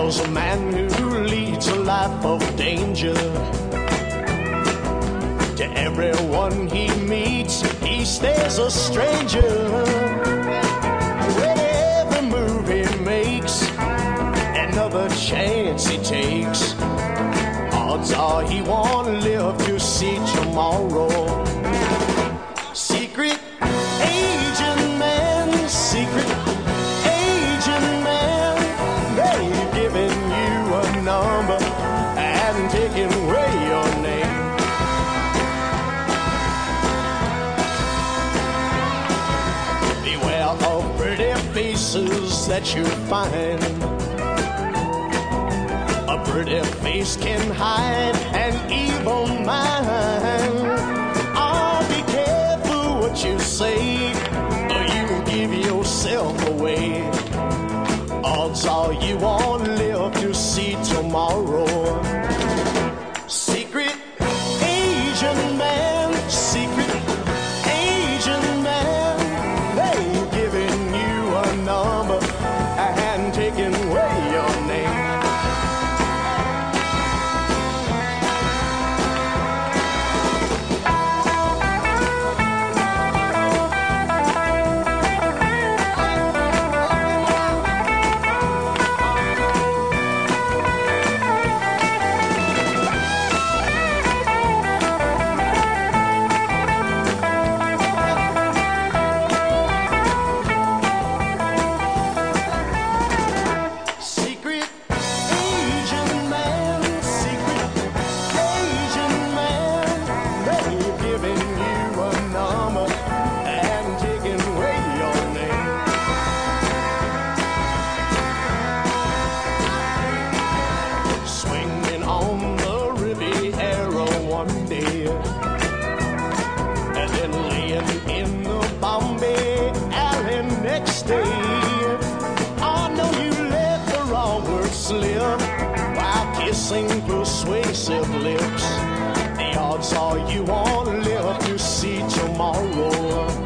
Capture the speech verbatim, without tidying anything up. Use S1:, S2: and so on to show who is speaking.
S1: was a man who leads a life of danger. To everyone he meets, he stays a stranger. With every move he makes, another chance he takes, odds are he won't live to see tomorrow. Secret agent man, secret agent man, they've given you a number and taken away your name. Beware of pretty faces that you find. A pretty face can hide an evil mind. Oh, be careful what you say, or you give yourself away. Odds are you won't live to see tomorrow. Secret agent man, secret agent man, they've given you a number and taken away your name. I know you let the wrong word slip while kissing persuasive lips. The odds are you won't live to see tomorrow.